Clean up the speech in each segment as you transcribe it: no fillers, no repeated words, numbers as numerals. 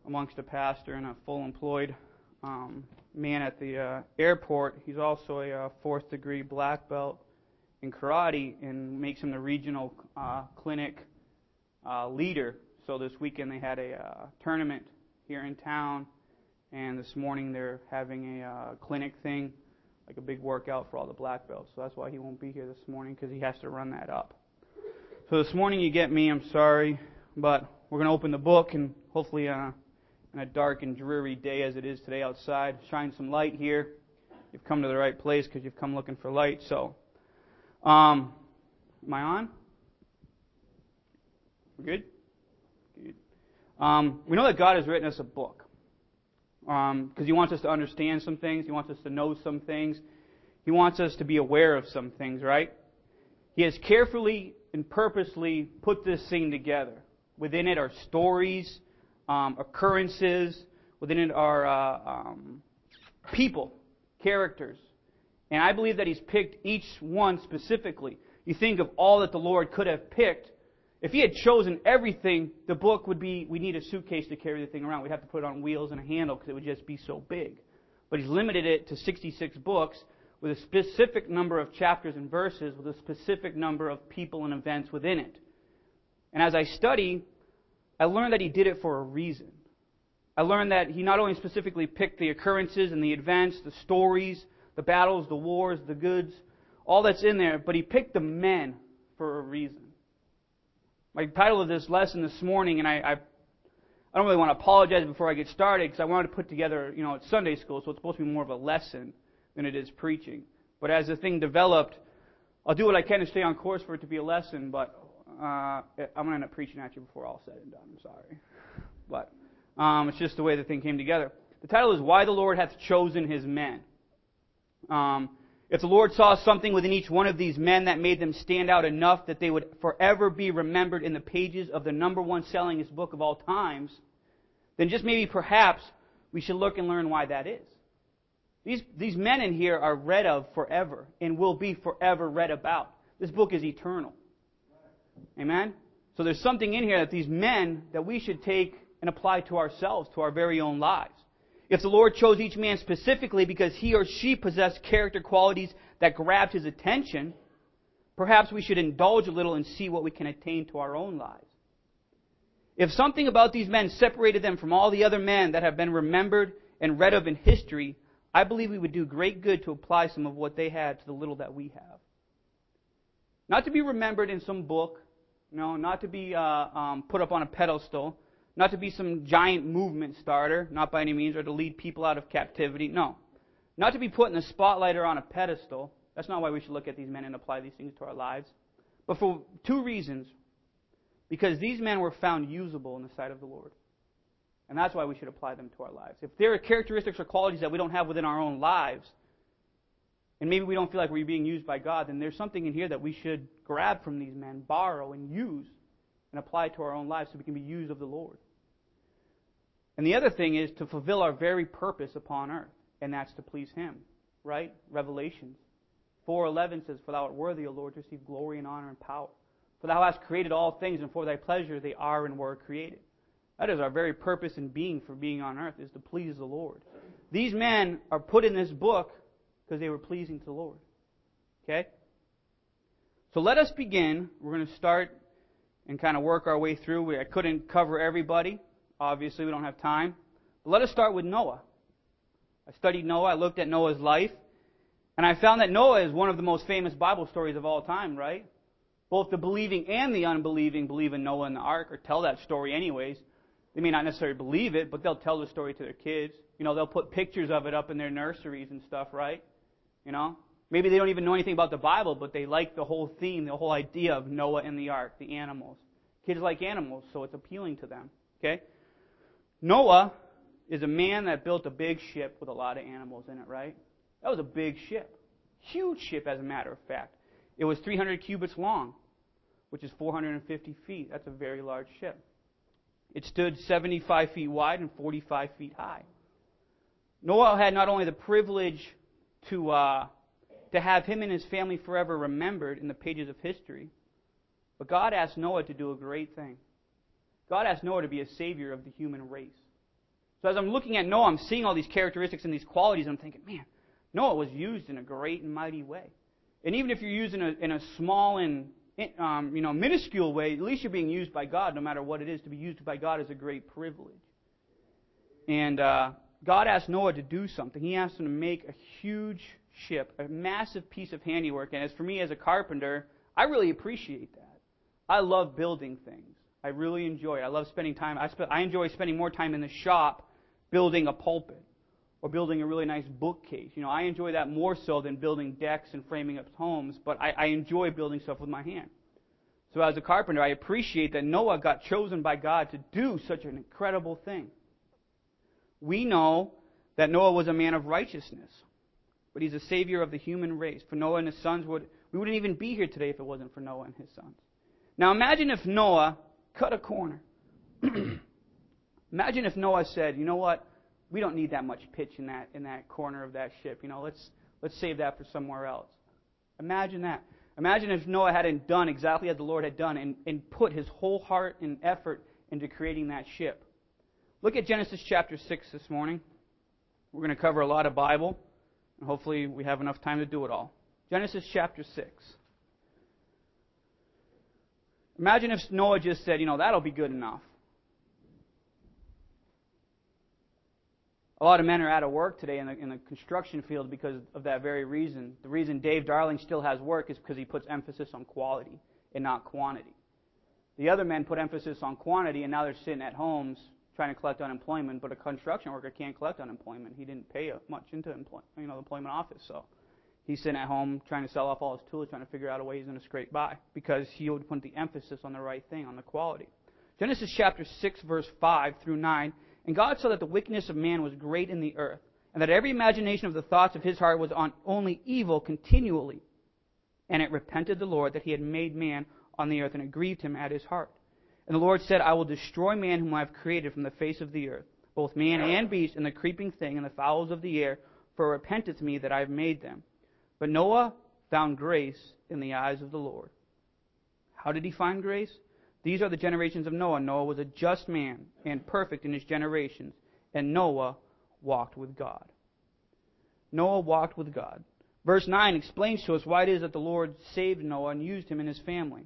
amongst a pastor and a full employed man at the airport. He's also a fourth degree black belt in karate and makes him the regional clinic leader. So this weekend they had a tournament here in town, and this morning they're having a clinic thing, like a big workout for all the black belts. So that's why he won't be here this morning, because he has to run that up. So this morning you get me, I'm sorry, but we're going to open the book and hopefully in a dark and dreary day as it is today outside, shine some light here. You've come to the right place because you've come looking for light. So, am I on? Good? Good. We know that God has written us a book because He wants us to understand some things. He wants us to know some things. He wants us to be aware of some things, right? He has carefully and purposely put this thing together. Within it are stories, occurrences. Within it are people, characters. And I believe that He's picked each one specifically. You think of all that the Lord could have picked. If He had chosen everything, the book would be, we need a suitcase to carry the thing around. We'd have to put it on wheels and a handle because it would just be so big. But He's limited it to 66 books with a specific number of chapters and verses with a specific number of people and events within it. And as I study, I learned that He did it for a reason. I learned that He not only specifically picked the occurrences and the events, the stories, the battles, the wars, the goods, all that's in there, but He picked the men for a reason. My title of this lesson this morning, and I don't really want to apologize before I get started because I wanted to put together, it's Sunday school, so it's supposed to be more of a lesson than it is preaching. But as the thing developed, I'll do what I can to stay on course for it to be a lesson, but I'm going to end up preaching at you before all said and done. I'm sorry. But it's just the way the thing came together. The title is Why the Lord Hath Chosen His Men. If the Lord saw something within each one of these men that made them stand out enough that they would forever be remembered in the pages of the number one sellingest book of all times, then just maybe perhaps we should look and learn why that is. These men in here are read of forever and will be forever read about. This book is eternal. Amen? So there's something in here that these men that we should take and apply to ourselves, to our very own lives. If the Lord chose each man specifically because he or she possessed character qualities that grabbed His attention, perhaps we should indulge a little and see what we can attain to our own lives. If something about these men separated them from all the other men that have been remembered and read of in history, I believe we would do great good to apply some of what they had to the little that we have. Not to be remembered in some book, not to be put up on a pedestal, not to be some giant movement starter, not by any means, or to lead people out of captivity. No. Not to be put in the spotlight or on a pedestal. That's not why we should look at these men and apply these things to our lives. But for two reasons. Because these men were found usable in the sight of the Lord. And that's why we should apply them to our lives. If there are characteristics or qualities that we don't have within our own lives, and maybe we don't feel like we're being used by God, then there's something in here that we should grab from these men, borrow, and use, and apply to our own lives so we can be used of the Lord. And the other thing is to fulfill our very purpose upon earth, and that's to please Him, right? Revelations 4:11 says, For Thou art worthy, O Lord, to receive glory and honor and power. For Thou hast created all things, and for Thy pleasure they are and were created. That is our very purpose in being for being on earth, is to please the Lord. These men are put in this book because they were pleasing to the Lord. Okay? So let us begin. We're going to start and kind of work our way through. I couldn't cover everybody. Obviously, we don't have time. But let us start with Noah. I studied Noah. I looked at Noah's life. And I found that Noah is one of the most famous Bible stories of all time, right? Both the believing and the unbelieving believe in Noah and the ark, or tell that story anyways. They may not necessarily believe it, but they'll tell the story to their kids. They'll put pictures of it up in their nurseries and stuff, right? Maybe they don't even know anything about the Bible, but they like the whole theme, the whole idea of Noah and the ark, the animals. Kids like animals, so it's appealing to them. Okay? Noah is a man that built a big ship with a lot of animals in it, right? That was a big ship. Huge ship, as a matter of fact. It was 300 cubits long, which is 450 feet. That's a very large ship. It stood 75 feet wide and 45 feet high. Noah had not only the privilege to have him and his family forever remembered in the pages of history, but God asked Noah to do a great thing. God asked Noah to be a savior of the human race. So as I'm looking at Noah, I'm seeing all these characteristics and these qualities, and I'm thinking, man, Noah was used in a great and mighty way. And even if you're used in a small and minuscule way, at least you're being used by God, no matter what it is. To be used by God is a great privilege. And God asked Noah to do something. He asked him to make a huge ship, a massive piece of handiwork. And as for me as a carpenter, I really appreciate that. I love building things. I really enjoy it. I love spending time. I enjoy spending more time in the shop building a pulpit or building a really nice bookcase. I enjoy that more so than building decks and framing up homes, but I enjoy building stuff with my hand. So as a carpenter, I appreciate that Noah got chosen by God to do such an incredible thing. We know that Noah was a man of righteousness, but he's a savior of the human race. For Noah and his sons, we wouldn't even be here today if it wasn't for Noah and his sons. Now imagine if Noah cut a corner. Imagine if Noah said, you know what, we don't need that much pitch in that corner of that ship. Let's save that for somewhere else. Imagine that. Imagine if Noah hadn't done exactly as the Lord had done and put his whole heart and effort into creating that ship. Look at Genesis chapter 6 this morning. We're going to cover a lot of Bible, and hopefully we have enough time to do it all. Genesis chapter 6. Imagine if Noah just said, that'll be good enough. A lot of men are out of work today in the construction field because of that very reason. The reason Dave Darling still has work is because he puts emphasis on quality and not quantity. The other men put emphasis on quantity, and now they're sitting at homes trying to collect unemployment, but a construction worker can't collect unemployment. He didn't pay much into the employment office, so he's sitting at home trying to sell off all his tools, trying to figure out a way he's going to scrape by because he would put the emphasis on the right thing, on the quality. Genesis chapter 6, verse 5 through 9. And God saw that the wickedness of man was great in the earth, and that every imagination of the thoughts of his heart was on only evil continually. And it repented the Lord that he had made man on the earth, and it grieved him at his heart. And the Lord said, I will destroy man whom I have created from the face of the earth, both man and beast, and the creeping thing, and the fowls of the air, for it repenteth me that I have made them. But Noah found grace in the eyes of the Lord. How did he find grace? These are the generations of Noah. Noah was a just man and perfect in his generations, and Noah walked with God. Noah walked with God. Verse 9 explains to us why it is that the Lord saved Noah and used him and his family.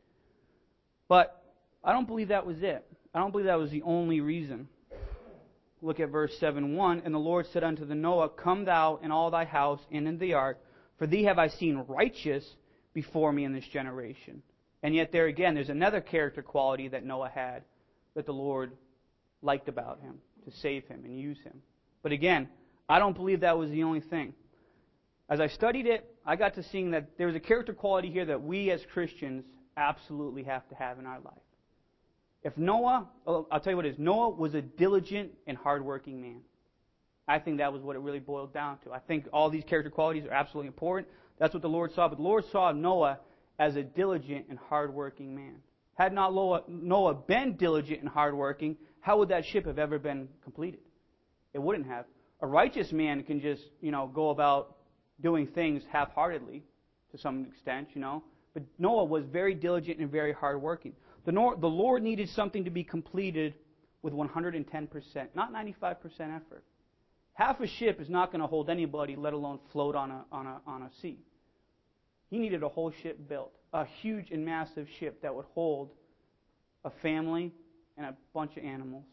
But I don't believe that was it. I don't believe that was the only reason. Look at verse 7:1. And the Lord said unto the Noah, Come thou and all thy house and in the ark, for thee have I seen righteous before me in this generation. And yet there again, there's another character quality that Noah had that the Lord liked about him, to save him and use him. But again, I don't believe that was the only thing. As I studied it, I got to seeing that there was a character quality here that we as Christians absolutely have to have in our life. If Noah, I'll tell you what it is, Noah was a diligent and hardworking man. I think that was what it really boiled down to. I think all these character qualities are absolutely important. That's what the Lord saw. But the Lord saw Noah as a diligent and hardworking man. Had not Noah been diligent and hardworking, how would that ship have ever been completed? It wouldn't have. A righteous man can just, go about doing things half-heartedly to some extent, But Noah was very diligent and very hardworking. The Lord needed something to be completed with 110%, not 95% effort. Half a ship is not going to hold anybody, let alone float on a sea. He needed a whole ship built, a huge and massive ship that would hold a family and a bunch of animals.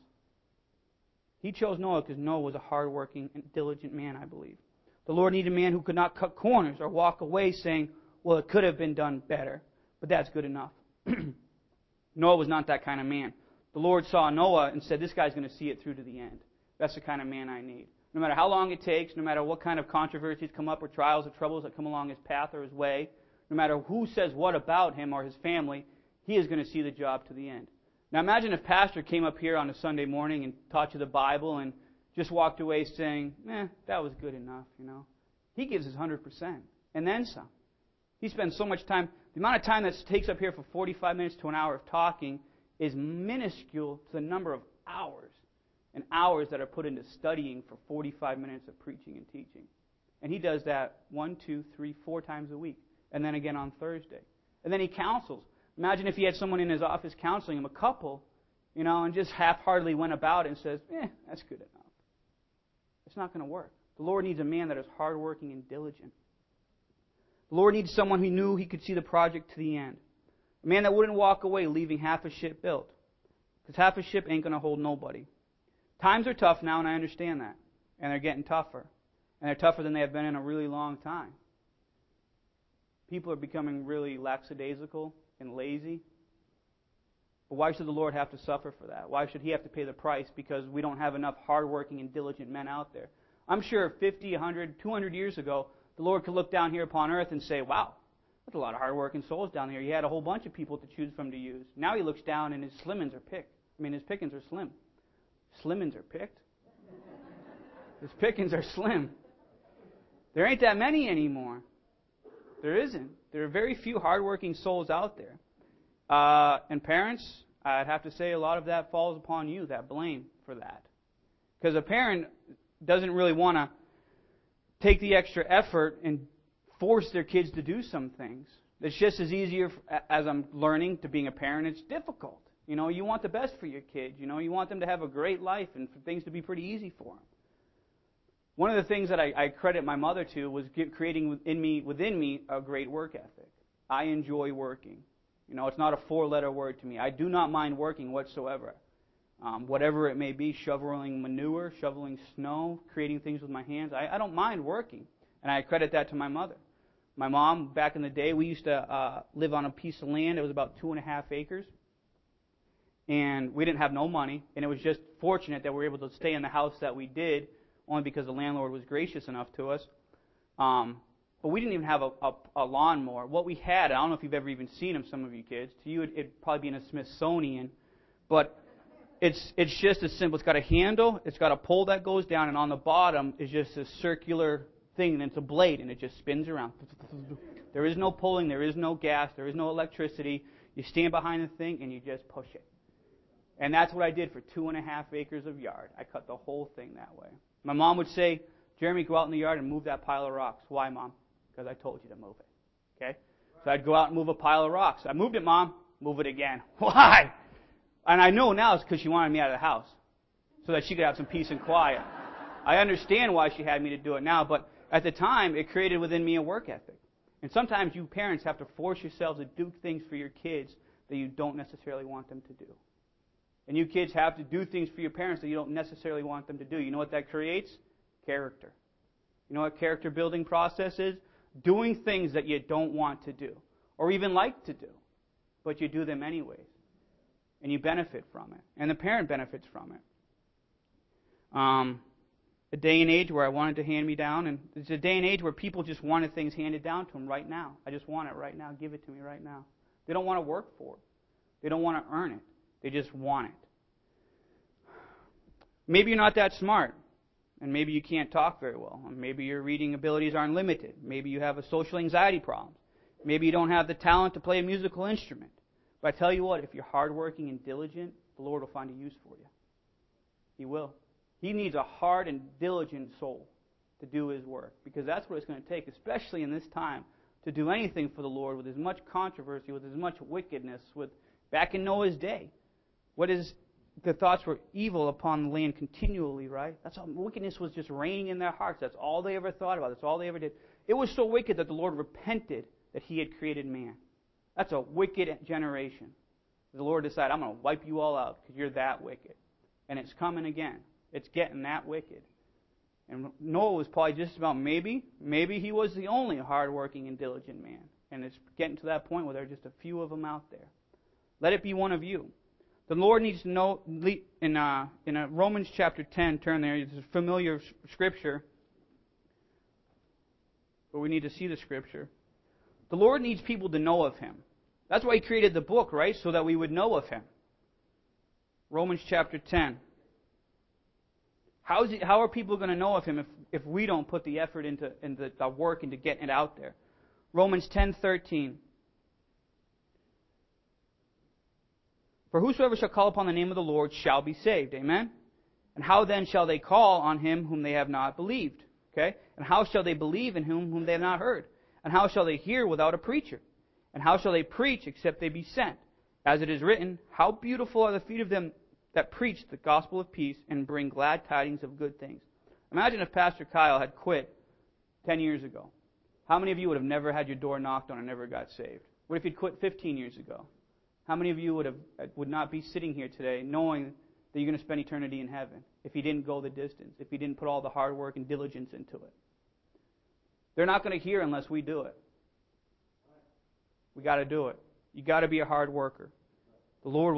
He chose Noah because Noah was a hardworking and diligent man, I believe. The Lord needed a man who could not cut corners or walk away saying, well, it could have been done better, but that's good enough. Noah was not that kind of man. The Lord saw Noah and said, this guy's going to see it through to the end. That's the kind of man I need. No matter how long it takes, no matter what kind of controversies come up or trials or troubles that come along his path or his way, no matter who says what about him or his family, he is going to see the job to the end. Now imagine if Pastor came up here on a Sunday morning and taught you the Bible and just walked away saying, that was good enough, He gives his 100%, and then some. He spends so much time. The amount of time that takes up here for 45 minutes to an hour of talking is minuscule to the number of hours and hours that are put into studying for 45 minutes of preaching and teaching. And he does that 1, 2, 3, 4 times a week, and then again on Thursday. And then he counsels. Imagine if he had someone in his office counseling him, a couple, and just half-heartedly went about it and says, that's good enough. It's not going to work. The Lord needs a man that is hardworking and diligent. The Lord needs someone who knew he could see the project to the end. A man that wouldn't walk away leaving half a ship built. Because half a ship ain't going to hold nobody. Times are tough now, and I understand that. And they're getting tougher. And they're tougher than they have been in a really long time. People are becoming really lackadaisical and lazy. But why should the Lord have to suffer for that? Why should He have to pay the price because we don't have enough hardworking and diligent men out there? I'm sure 50, 100, 200 years ago, the Lord could look down here upon earth and say, wow, there's a lot of hardworking souls down here. He had a whole bunch of people to choose from to use. Now He looks down and His pickings are slim. Slimmins are picked? His pickings are slim. There ain't that many anymore. There isn't. There are very few hardworking souls out there. And parents, I'd have to say a lot of that falls upon you, that blame for that. Because a parent doesn't really want to take the extra effort and force their kids to do some things. It's just as easier, as I'm learning, to being a parent, it's difficult. You want the best for your kids. You want them to have a great life and for things to be pretty easy for them. One of the things that I credit my mother to was creating within me a great work ethic. I enjoy working. It's not a four-letter word to me. I do not mind working whatsoever. Whatever it may be, shoveling manure, shoveling snow, creating things with my hands. I don't mind working. And I credit that to my mother. My mom, back in the day, we used to live on a piece of land. It was about 2.5 acres. And we didn't have no money. And it was just fortunate that we were able to stay in the house that we did, only because the landlord was gracious enough to us. But we didn't even have a lawnmower. What we had, I don't know if you've ever even seen them, some of you kids. To you, it'd probably be in a Smithsonian. But it's just as simple. It's got a handle, it's got a pole that goes down, and on the bottom is just a circular thing, and it's a blade, and it just spins around. There is no pulling, there is no gas, there is no electricity. You stand behind the thing, and you just push it. And that's what I did for 2.5 acres of yard. I cut the whole thing that way. My mom would say, Jeremy, go out in the yard and move that pile of rocks. Why, Mom? Because I told you to move it. Okay? So I'd go out and move a pile of rocks. I moved it, Mom. Move it again. Why? And I know now it's because she wanted me out of the house so that she could have some peace and quiet. I understand why she had me to do it now, but at the time, it created within me a work ethic. And sometimes you parents have to force yourselves to do things for your kids that you don't necessarily want them to do. And you kids have to do things for your parents that you don't necessarily want them to do. You know what that creates? Character. You know what character building process is? Doing things that you don't want to do or even like to do, but you do them anyways. And you benefit from it. And the parent benefits from it. A day and age where I wanted to hand me down, and it's a day and age where people just wanted things handed down to them right now. I just want it right now. Give it to me right now. They don't want to work for it. They don't want to earn it. They just want it. Maybe you're not that smart, and maybe you can't talk very well. Maybe your reading abilities aren't limited. Maybe you have a social anxiety problem. Maybe you don't have the talent to play a musical instrument. But I tell you what, if you're hardworking and diligent, the Lord will find a use for you. He will. He needs a hard and diligent soul to do His work, because that's what it's going to take, especially in this time, to do anything for the Lord with as much controversy, with as much wickedness, with back in Noah's day. What is the thoughts were evil upon the land continually, right? That's all. Wickedness was just reigning in their hearts. That's all they ever thought about. That's all they ever did. It was so wicked that the Lord repented that He had created man. That's a wicked generation. The Lord decided, I'm going to wipe you all out because you're that wicked. And it's coming again. It's getting that wicked. And Noah was probably just about maybe he was the only hardworking and diligent man. And it's getting to that point where there are just a few of them out there. Let it be one of you. The Lord needs to know, in Romans chapter 10, turn there, it's a familiar scripture, but we need to see the scripture. The Lord needs people to know of Him. That's why He created the book, right? So that we would know of Him. Romans chapter 10. How are people going to know of Him if we don't put the effort into the work into getting it out there? Romans 10:13. For whosoever shall call upon the name of the Lord shall be saved. Amen? And how then shall they call on Him whom they have not believed? Okay? And how shall they believe in Him whom they have not heard? And how shall they hear without a preacher? And how shall they preach except they be sent? As it is written, how beautiful are the feet of them that preach the gospel of peace and bring glad tidings of good things. Imagine if Pastor Kyle had quit 10 years ago. How many of you would have never had your door knocked on and never got saved? What if he'd quit 15 years ago? How many of you would not be sitting here today knowing that you're going to spend eternity in heaven if he didn't go the distance, if he didn't put all the hard work and diligence into it? They're not going to hear unless we do it. We got to do it. You got to be a hard worker. The Lord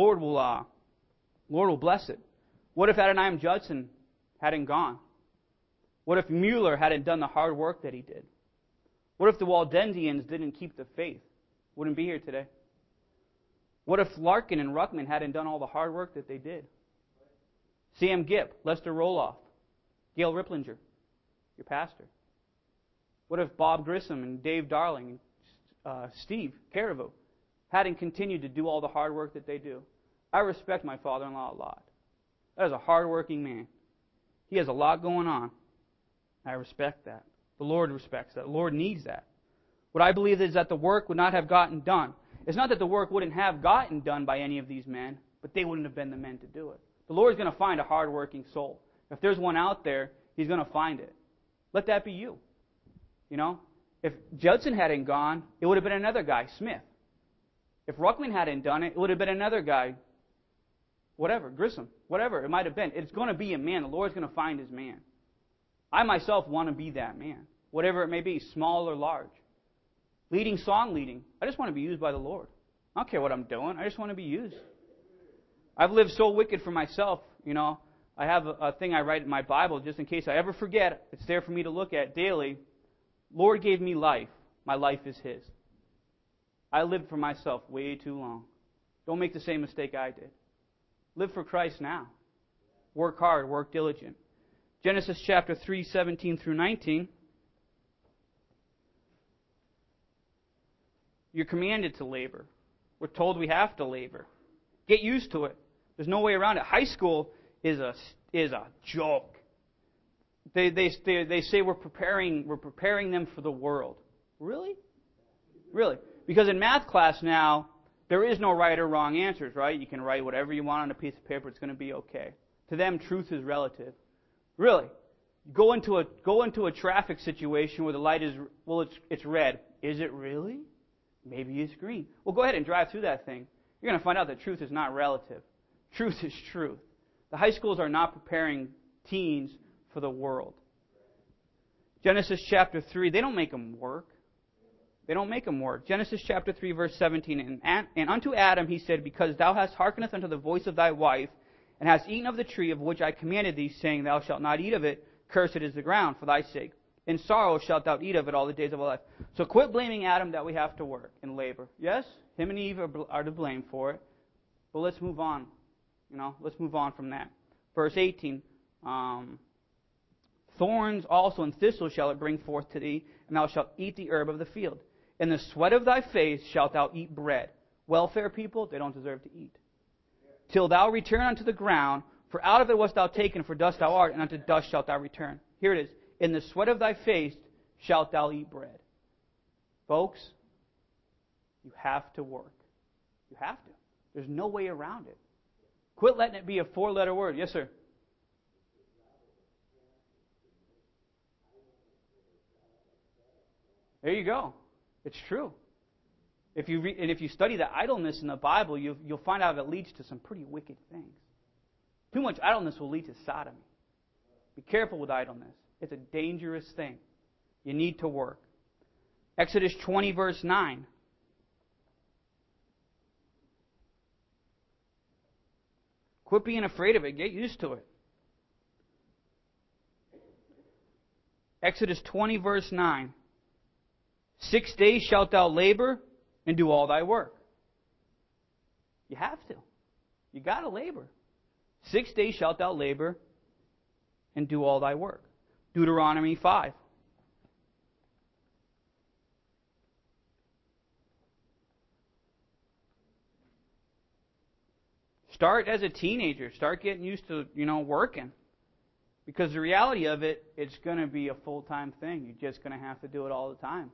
will bless it. What if Adoniram Judson hadn't gone? What if Mueller hadn't done the hard work that he did? What if the Waldensians didn't keep the faith? Wouldn't be here today. What if Larkin and Ruckman hadn't done all the hard work that they did? Sam Gipp, Lester Roloff, Gail Ripplinger, your pastor. What if Bob Grissom and Dave Darling and Steve Caribou hadn't continued to do all the hard work that they do? I respect my father-in-law a lot. That is a hard-working man. He has a lot going on. I respect that. The Lord respects that. The Lord needs that. What I believe is that the work would not have gotten done. It's not that the work wouldn't have gotten done by any of these men, but they wouldn't have been the men to do it. The Lord's going to find a hard-working soul. If there's one out there, He's going to find it. Let that be you. You know? If Judson hadn't gone, it would have been another guy, Smith. If Ruckman hadn't done it, it would have been another guy, whatever, Grissom, whatever it might have been. It's going to be a man. The Lord's going to find His man. I myself want to be that man, whatever it may be, small or large. Leading, song leading. I just want to be used by the Lord. I don't care what I'm doing. I just want to be used. I've lived so wicked for myself, you know. I have a thing I write in my Bible just in case I ever forget. It's there for me to look at daily. Lord gave me life. My life is His. I lived for myself way too long. Don't make the same mistake I did. Live for Christ now. Work hard. Work diligent. Genesis chapter 3, 17 through 19. You're commanded to labor. We're told we have to labor. Get used to it. There's no way around it. High school is a joke. They say we're preparing them for the world. Really? Really? Because in math class now, there is no right or wrong answers, right? You can write whatever you want on a piece of paper. It's going to be okay. To them, truth is relative. Really? Go into a traffic situation where the light is, well, it's red. Is it really? Maybe it's green. Well, go ahead and drive through that thing. You're going to find out that truth is not relative. Truth is truth. The high schools are not preparing teens for the world. Genesis chapter 3, they don't make them work. They don't make them work. Genesis chapter 3, verse 17, And unto Adam he said, Because thou hast hearkened unto the voice of thy wife, and hast eaten of the tree of which I commanded thee, saying, Thou shalt not eat of it, cursed is the ground for thy sake. In sorrow shalt thou eat of it all the days of thy life. So quit blaming Adam that we have to work and labor. Yes, him and Eve are to blame for it. But let's move on. You know, let's move on from that. Verse 18. Thorns also and thistles shall it bring forth to thee, and thou shalt eat the herb of the field. In the sweat of thy face shalt thou eat bread. Welfare people, they don't deserve to eat. Till thou return unto the ground, for out of it wast thou taken, for dust thou art, and unto dust shalt thou return. Here it is. In the sweat of thy face shalt thou eat bread. Folks, you have to work. You have to. There's no way around it. Quit letting it be a four-letter word. Yes, sir. There you go. It's true. If you study the idleness in the Bible, you'll find out it leads to some pretty wicked things. Too much idleness will lead to sodomy. Be careful with idleness. It's a dangerous thing. You need to work. Exodus 20, verse 9. Quit being afraid of it. Get used to it. Exodus 20, verse 9. 6 days shalt thou labor and do all thy work. You have to. You got to labor. 6 days shalt thou labor and do all thy work. Deuteronomy 5. Start as a teenager. Start getting used to, working. Because the reality of it, it's going to be a full-time thing. You're just going to have to do it all the time.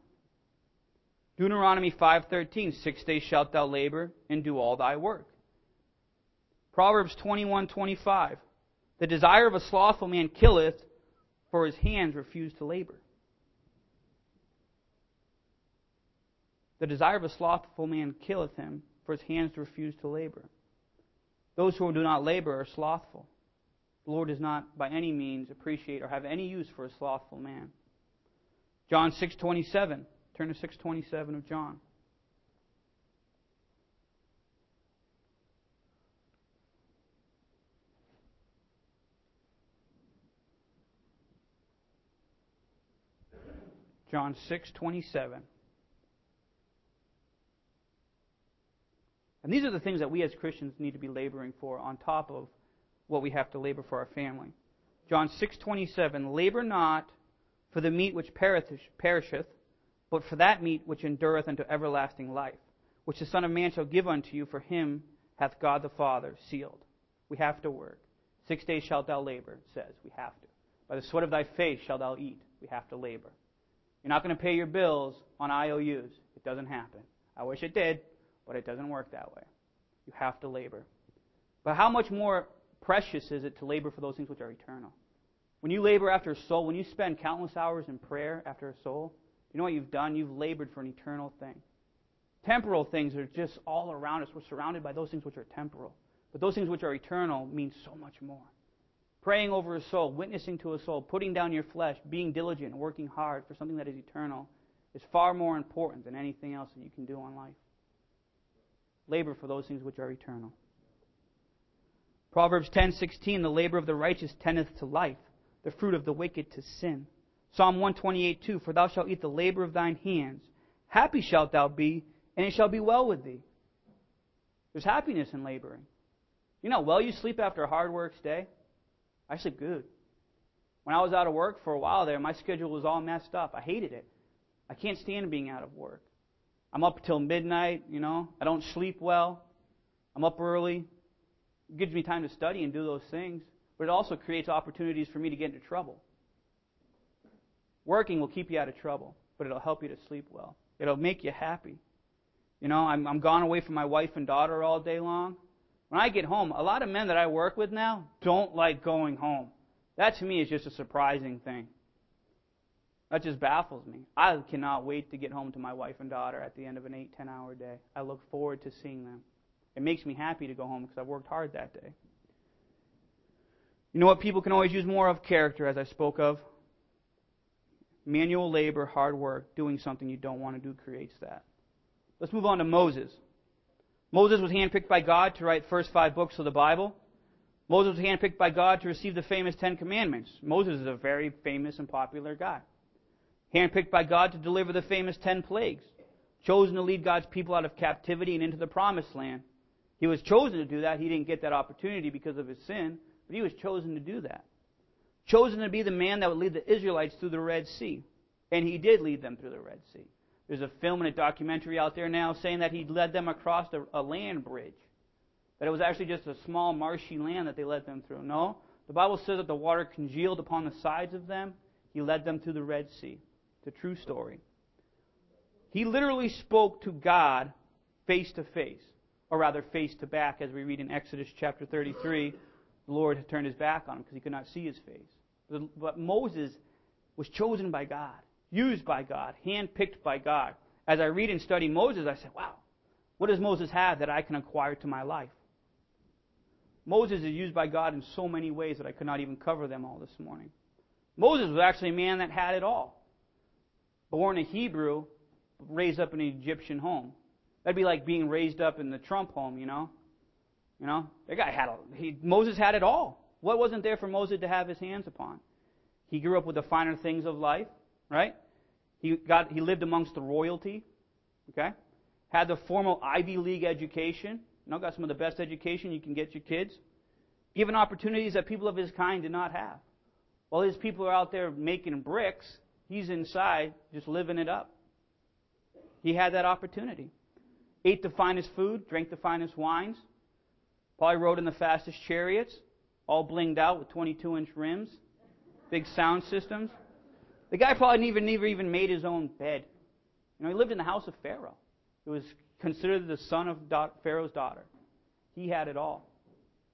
Deuteronomy 5:13, 6 days shalt thou labor and do all thy work. Proverbs 21:25. The desire of a slothful man killeth, for his hands refuse to labor. The desire of a slothful man killeth him, for his hands refuse to labor. Those who do not labor are slothful. The Lord does not by any means appreciate or have any use for a slothful man. John 6:27. Turn to 6:27 of John. John 6:27. And these are the things that we as Christians need to be laboring for on top of what we have to labor for our family. John 6:27, labor not for the meat which perisheth, but for that meat which endureth unto everlasting life, which the Son of Man shall give unto you, for him hath God the Father sealed. We have to work. 6 days shalt thou labor, it says. We have to. By the sweat of thy face shalt thou eat. We have to labor. You're not going to pay your bills on IOUs. It doesn't happen. I wish it did, but it doesn't work that way. You have to labor. But how much more precious is it to labor for those things which are eternal? When you labor after a soul, when you spend countless hours in prayer after a soul, you know what you've done? You've labored for an eternal thing. Temporal things are just all around us. We're surrounded by those things which are temporal. But those things which are eternal mean so much more. Praying over a soul, witnessing to a soul, putting down your flesh, being diligent, and working hard for something that is eternal is far more important than anything else that you can do in life. Labor for those things which are eternal. Proverbs 10:16, the labor of the righteous tendeth to life, the fruit of the wicked to sin. Psalm 128:2, for thou shalt eat the labor of thine hands. Happy shalt thou be, and it shall be well with thee. There's happiness in laboring. You know how well you sleep after a hard work's day? I sleep good. When I was out of work for a while there, my schedule was all messed up. I hated it. I can't stand being out of work. I'm up till midnight, I don't sleep well. I'm up early. It gives me time to study and do those things. But it also creates opportunities for me to get into trouble. Working will keep you out of trouble, but it'll help you to sleep well. It'll make you happy. I'm gone away from my wife and daughter all day long. When I get home, a lot of men that I work with now don't like going home. That to me is just a surprising thing. That just baffles me. I cannot wait to get home to my wife and daughter at the end of an 8-10 hour day. I look forward to seeing them. It makes me happy to go home because I've worked hard that day. You know what people can always use more of? Character, as I spoke of. Manual labor, hard work, doing something you don't want to do creates that. Let's move on to Moses. Moses was handpicked by God to write the first 5 books of the Bible. Moses was handpicked by God to receive the famous 10 Commandments. Moses is a very famous and popular guy. Handpicked by God to deliver the famous 10 plagues. Chosen to lead God's people out of captivity and into the promised land. He was chosen to do that. He didn't get that opportunity because of his sin, but he was chosen to do that. Chosen to be the man that would lead the Israelites through the Red Sea. And he did lead them through the Red Sea. There's a film and a documentary out there now saying that he led them across a land bridge. That it was actually just a small marshy land that they led them through. No, the Bible says that the water congealed upon the sides of them. He led them through the Red Sea. It's a true story. He literally spoke to God face to face, or rather face to back, as we read in Exodus chapter 33. The Lord had turned his back on him because he could not see his face. But Moses was chosen by God, used by God, handpicked by God. As I read and study Moses, I said, wow, what does Moses have that I can acquire to my life? Moses is used by God in so many ways that I could not even cover them all this morning. Moses was actually a man that had it all. Born a Hebrew, raised up in an Egyptian home. That'd be like being raised up in the Trump home, That guy Moses had it all. What wasn't there for Moses to have his hands upon? He grew up with the finer things of life, right? He lived amongst the royalty, okay? Had the formal Ivy League education. Got some of the best education you can get your kids. Given opportunities that people of his kind did not have. While his people are out there making bricks, he's inside just living it up. He had that opportunity. Ate the finest food, drank the finest wines. Probably rode in the fastest chariots, all blinged out with 22-inch rims, big sound systems. The guy probably never even made his own bed. He lived in the house of Pharaoh. He was considered the son of Pharaoh's daughter. He had it all.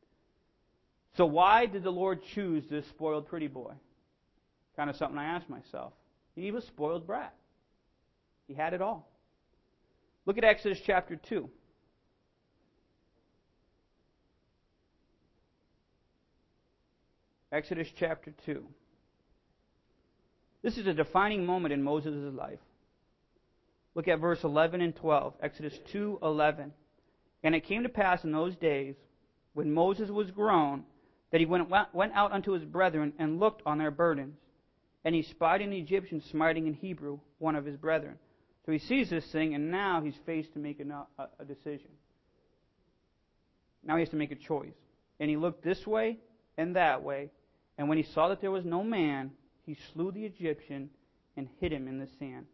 So why did the Lord choose this spoiled pretty boy? Kind of something I asked myself. He was a spoiled brat. He had it all. Look at Exodus chapter 2. Exodus chapter 2. This is a defining moment in Moses' life. Look at verse 11 and 12. Exodus 2:11. And it came to pass in those days, when Moses was grown, that he went out unto his brethren and looked on their burdens. And he spied an Egyptian smiting an Hebrew, one of his brethren. So he sees this thing, and now he's faced to make a decision. Now he has to make a choice. And he looked this way and that way, and when he saw that there was no man, he slew the Egyptian and hid him in the sand.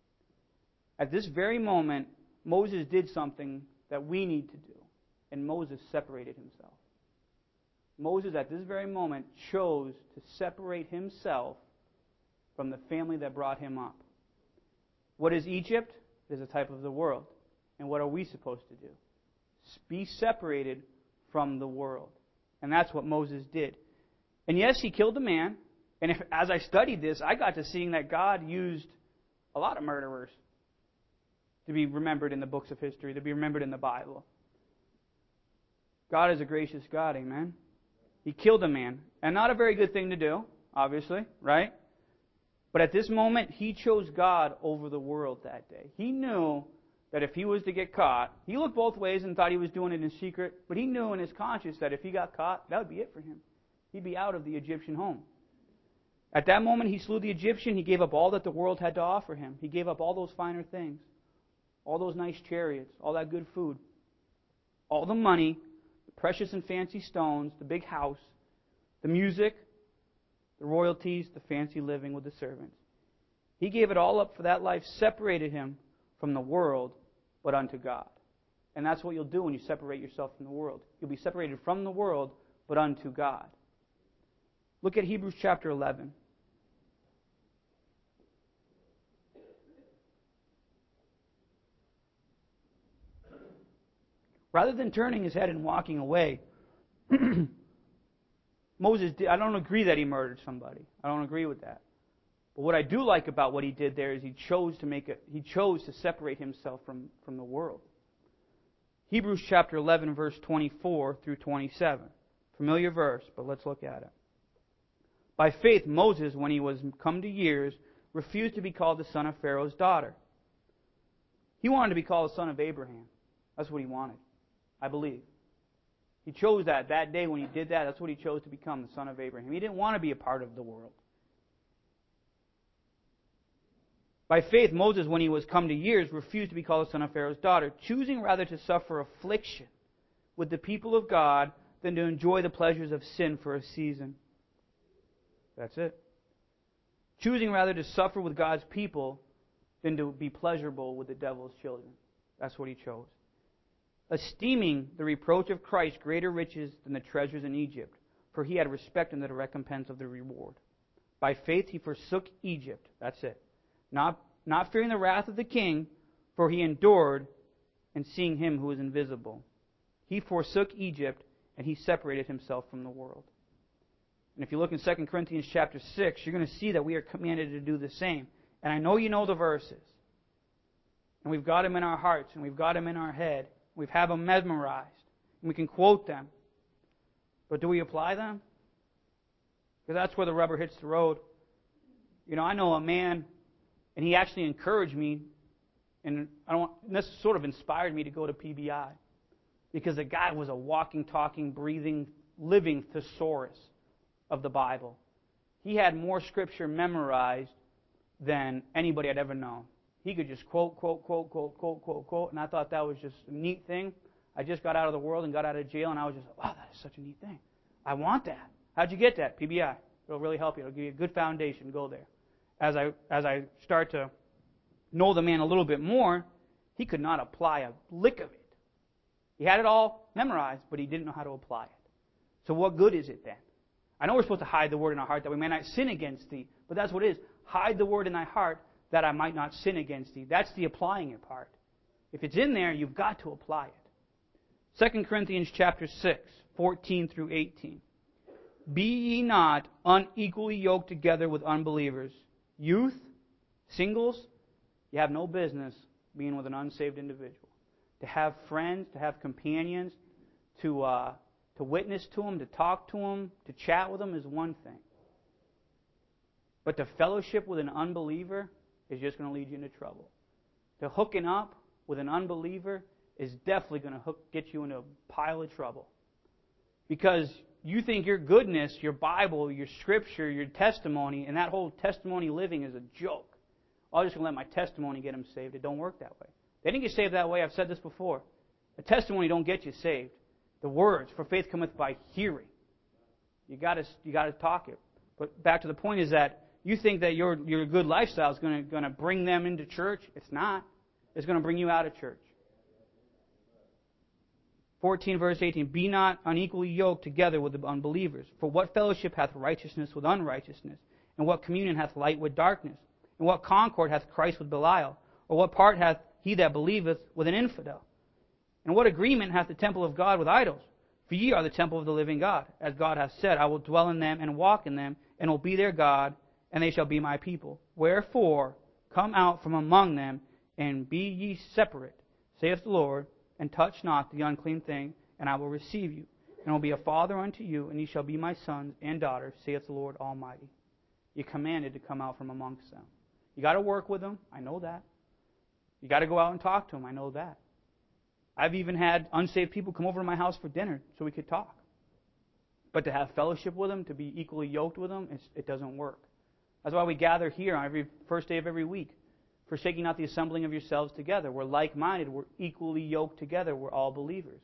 At this very moment, Moses did something that we need to do, and Moses separated himself. Moses, at this very moment, chose to separate himself from the family that brought him up. What is Egypt? It is a type of the world. And what are we supposed to do? Be separated from the world. And that's what Moses did. And yes, he killed a man. And as I studied this, I got to seeing that God used a lot of murderers to be remembered in the books of history, to be remembered in the Bible. God is a gracious God, amen? He killed a man. And not a very good thing to do, obviously, right? But at this moment, he chose God over the world that day. He knew that if he was to get caught, he looked both ways and thought he was doing it in secret, but he knew in his conscience that if he got caught, that would be it for him. He'd be out of the Egyptian home. At that moment, he slew the Egyptian. He gave up all that the world had to offer him. He gave up all those finer things, all those nice chariots, all that good food, all the money, the precious and fancy stones, the big house, the music, the royalties, the fancy living with the servants. He gave it all up for that life, separated him from the world, but unto God. And that's what you'll do when you separate yourself from the world. You'll be separated from the world, but unto God. Look at Hebrews chapter 11. Rather than turning his head and walking away, Moses did. I don't agree that he murdered somebody. I don't agree with that. But what I do like about what he did there is he chose to separate himself from the world. Hebrews chapter 11, verse 24 through 27. Familiar verse, but let's look at it. By faith, Moses, when he was come to years, refused to be called the son of Pharaoh's daughter. He wanted to be called the son of Abraham. That's what he wanted, I believe. He chose that day when he did that. That's what he chose to become, the son of Abraham. He didn't want to be a part of the world. By faith, Moses, when he was come to years, refused to be called the son of Pharaoh's daughter, choosing rather to suffer affliction with the people of God than to enjoy the pleasures of sin for a season. That's it. Choosing rather to suffer with God's people than to be pleasurable with the devil's children. That's what he chose. Esteeming the reproach of Christ greater riches than the treasures in Egypt, for he had respect unto the recompense of the reward. By faith he forsook Egypt. That's it. Not fearing the wrath of the king, for he endured and seeing him who is invisible. He forsook Egypt, and he separated himself from the world. And if you look in 2 Corinthians chapter 6, you're going to see that we are commanded to do the same. And I know you know the verses. And we've got them in our hearts, and we've got them in our head. We've had them memorized. And we can quote them. But do we apply them? Because that's where the rubber hits the road. You know, I know a man, and he actually encouraged me, and this sort of inspired me to go to PBI. Because the guy was a walking, talking, breathing, living thesaurus of the Bible. He had more scripture memorized than anybody I'd ever known. He could just quote, and I thought that was just a neat thing. I just got out of the world and got out of jail, and I was just, wow, that is such a neat thing. I want that. How'd you get that? PBI. It'll really help you. It'll give you a good foundation. Go there. As I start to know the man a little bit more, he could not apply a lick of it. He had it all memorized, but he didn't know how to apply it. So what good is it then? I know we're supposed to hide the word in our heart that we may not sin against thee, but that's what it is. Hide the word in thy heart that I might not sin against thee. That's the applying it part. If it's in there, you've got to apply it. 2 Corinthians chapter 6, 14 through 18. Be ye not unequally yoked together with unbelievers. Youth, singles, you have no business being with an unsaved individual. To have friends, to have companions, to witness to them, to talk to them, to chat with them is one thing. But to fellowship with an unbeliever is just going to lead you into trouble. To hooking up with an unbeliever is definitely going to get you into a pile of trouble. Because you think your goodness, your Bible, your Scripture, your testimony, and that whole testimony living is a joke. I'm just going to let my testimony get them saved. It don't work that way. They didn't get saved that way. I've said this before. A testimony don't get you saved. The words, for faith cometh by hearing. You got to talk it. But back to the point is that you think that your good lifestyle is going to bring them into church. It's not. It's going to bring you out of church. 14 verse 18, be not unequally yoked together with the unbelievers. For what fellowship hath righteousness with unrighteousness? And what communion hath light with darkness? And what concord hath Christ with Belial? Or what part hath he that believeth with an infidel? And what agreement hath the temple of God with idols? For ye are the temple of the living God. As God hath said, I will dwell in them and walk in them, and will be their God, and they shall be my people. Wherefore, come out from among them, and be ye separate, saith the Lord, and touch not the unclean thing, and I will receive you, and will be a father unto you, and ye shall be my sons and daughters, saith the Lord Almighty. You're commanded to come out from amongst them. You got to work with them. I know that. You got to go out and talk to them. I know that. I've even had unsaved people come over to my house for dinner so we could talk. But to have fellowship with them, to be equally yoked with them, it doesn't work. That's why we gather here on every first day of every week. Forsaking not the assembling of yourselves together. We're like-minded. We're equally yoked together. We're all believers.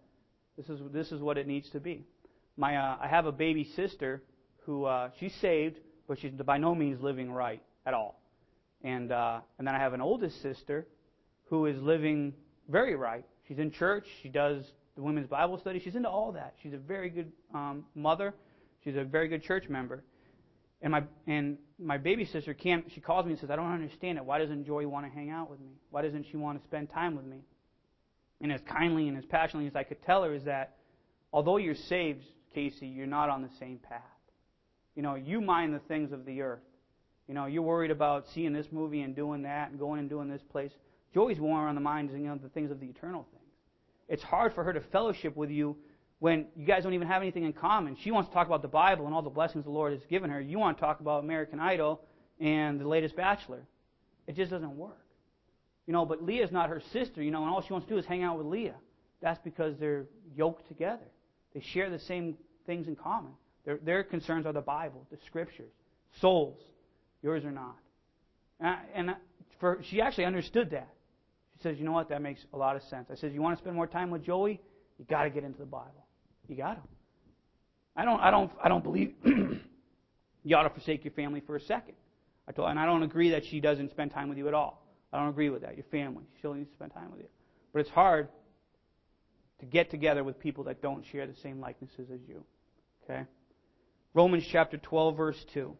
This is what it needs to be. I have a baby sister who she's saved, but she's by no means living right at all. And then I have an oldest sister who is living very right. She's in church. She does the women's Bible study. She's into all that. She's a very good mother. She's a very good church member. And my baby sister she calls me and says, I don't understand it. Why doesn't Joy want to hang out with me? Why doesn't she want to spend time with me? And as kindly and as passionately as I could tell her is that although you're saved, Casey, you're not on the same path. You mind the things of the earth. You're worried about seeing this movie and doing that and going and doing this place. Joey's more on the mind the things of the eternal things. It's hard for her to fellowship with you when you guys don't even have anything in common. She wants to talk about the Bible and all the blessings the Lord has given her. You want to talk about American Idol and the latest Bachelor. It just doesn't work. But Leah's not her sister, and all she wants to do is hang out with Leah. That's because they're yoked together. They share the same things in common. Their concerns are the Bible, the Scriptures, souls. Yours are not. She actually understood that. She says, you know what, that makes a lot of sense. I said, you want to spend more time with Joey? You got to get into the Bible. You got to. I don't believe you ought to forsake your family for a second. And I don't agree that she doesn't spend time with you at all. I don't agree with that. Your family, she still needs to spend time with you. But it's hard to get together with people that don't share the same likenesses as you. Okay? Romans chapter 12, verse 2.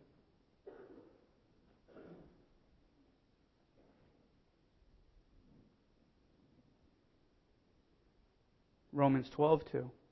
Romans 12:2.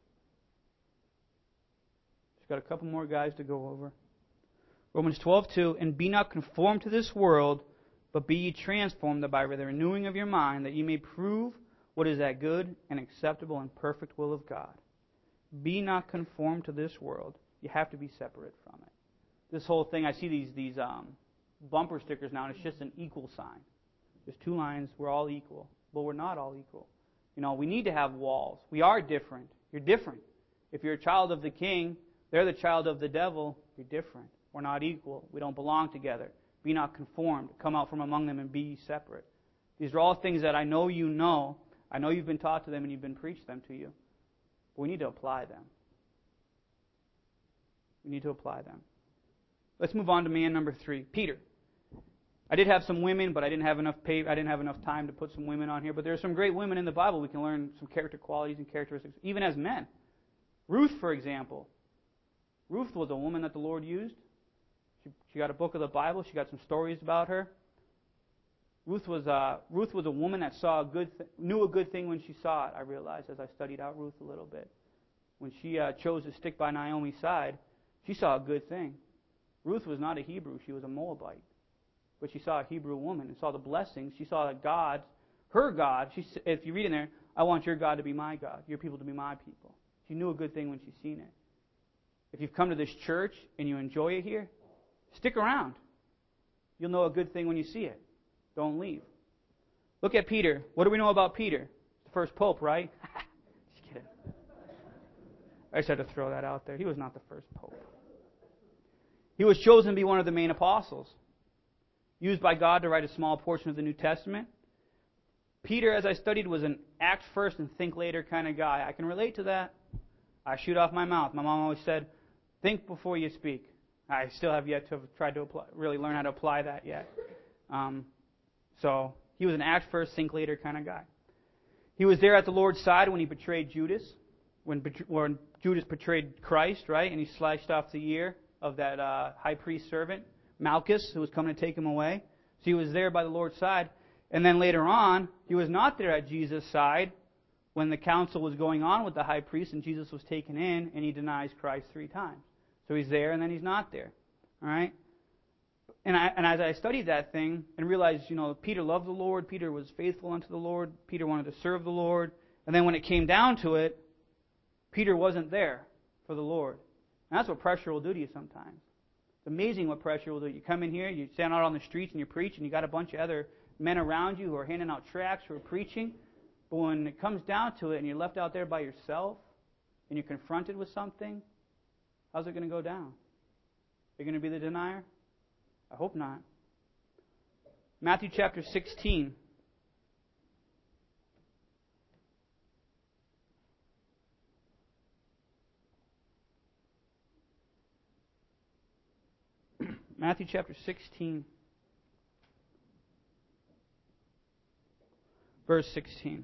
Just got a couple more guys to go over. Romans 12:2. And be not conformed to this world, but be ye transformed by the renewing of your mind, that ye may prove what is that good and acceptable and perfect will of God. Be not conformed to this world. You have to be separate from it. This whole thing, I see these bumper stickers now, and it's just an equal sign. There's two lines. We're all equal. But we're not all equal. We need to have walls. We are different. You're different. If you're a child of the king, they're the child of the devil. You're different. We're not equal. We don't belong together. Be not conformed. Come out from among them and be ye separate. These are all things that I know you know. I know you've been taught to them and you've been preached them to you. But we need to apply them. We need to apply them. Let's move on to man number 3, Peter. I did have some women, but I didn't have enough time to put some women on here. But there are some great women in the Bible. We can learn some character qualities and characteristics, even as men. Ruth, for example. Ruth was a woman that the Lord used. She got a book of the Bible. She got some stories about her. Ruth was a woman that knew a good thing when she saw it. I realized as I studied out Ruth a little bit. When she chose to stick by Naomi's side, She saw a good thing. Ruth was not a Hebrew. She was a Moabite. But she saw a Hebrew woman and saw the blessings. She saw that God, her God, if you read in there, I want your God to be my God, your people to be my people. She knew a good thing when she's seen it. If you've come to this church and you enjoy it here, stick around. You'll know a good thing when you see it. Don't leave. Look at Peter. What do we know about Peter? The first pope, right? Just kidding. I just had to throw that out there. He was not the first pope. He was chosen to be one of the main apostles, used by God to write a small portion of the New Testament. Peter, as I studied, was an act first and think later kind of guy. I can relate to that. I shoot off my mouth. My mom always said, think before you speak. I still have yet to have tried to really learn how to apply that yet. So he was an act first, think later kind of guy. He was there at the Lord's side when he betrayed Judas, when Judas betrayed Christ, right? And he sliced off the ear of that high priest servant, Malchus, who was coming to take him away. So he was there by the Lord's side. And then later on, he was not there at Jesus' side when the council was going on with the high priest and Jesus was taken in and he denies Christ 3 times. So he's there and then he's not there. All right? And as I studied that thing and realized, Peter loved the Lord, Peter was faithful unto the Lord, Peter wanted to serve the Lord. And then when it came down to it, Peter wasn't there for the Lord. And that's what pressure will do to you sometimes. It's amazing what pressure will do. You come in here, you stand out on the streets and you preach, and you got a bunch of other men around you who are handing out tracts, who are preaching. But when it comes down to it and you're left out there by yourself and you're confronted with something, how's it going to go down? Are you going to be the denier? I hope not. Matthew chapter 16. Matthew chapter 16. Verse 16.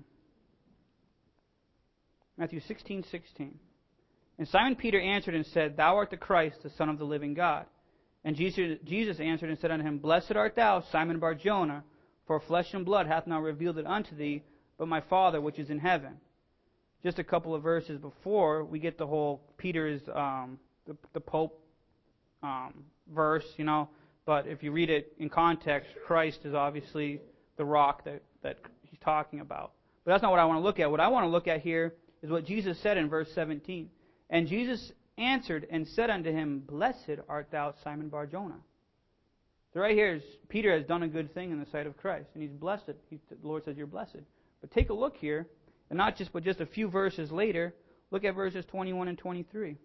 Matthew 16:16. And Simon Peter answered and said, Thou art the Christ, the Son of the living God. And Jesus answered and said unto him, Blessed art thou, Simon Bar-Jonah, for flesh and blood hath not revealed it unto thee, but my Father which is in heaven. Just a couple of verses before, we get the whole Peter's, the Pope verse, But if you read it in context, Christ is obviously the rock that he's talking about. But that's not what I want to look at. What I want to look at here is what Jesus said in verse 17. And Jesus answered and said unto him, Blessed art thou, Simon Bar-Jonah. So right here is Peter has done a good thing in the sight of Christ, and he's blessed. The Lord says you're blessed. But take a look here, and but just a few verses later, look at verses 21 and 23.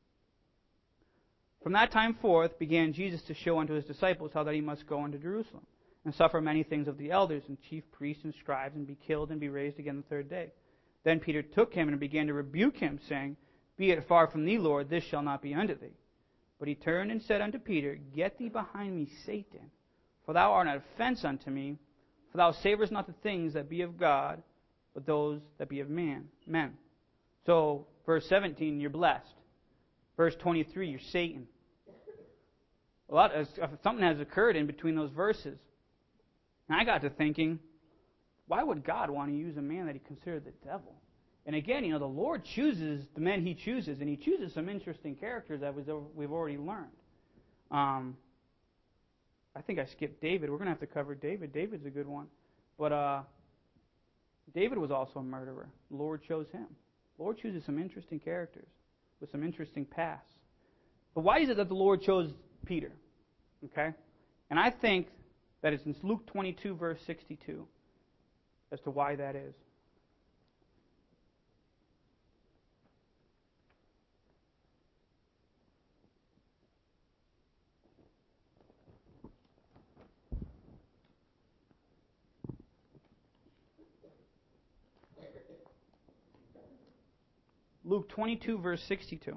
From that time forth began Jesus to show unto his disciples how that he must go unto Jerusalem, and suffer many things of the elders and chief priests and scribes, and be killed and be raised again the 3rd day. Then Peter took him and began to rebuke him, saying, Be it far from thee, Lord, this shall not be unto thee. But he turned and said unto Peter, Get thee behind me, Satan, for thou art an offense unto me, for thou savorest not the things that be of God, but those that be of men. So, verse 17, you're blessed. Verse 23, you're Satan. Something has occurred in between those verses. And I got to thinking, why would God want to use a man that he considered the devil? And again, the Lord chooses the men he chooses, and he chooses some interesting characters that we've already learned. I think I skipped David. We're going to have to cover David. David's a good one. But David was also a murderer. The Lord chose him. The Lord chooses some interesting characters with some interesting pasts. But why is it that the Lord chose Peter? Okay? And I think that it's in Luke 22, verse 62, as to why that is. Luke 22, verse 62.